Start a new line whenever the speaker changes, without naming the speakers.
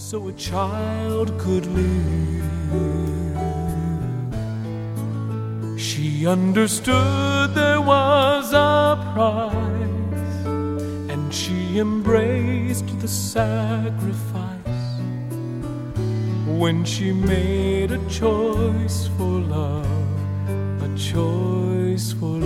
so a child could live. She understood there was a price, and she embraced the sacrifice when she made a choice for love, a choice for love.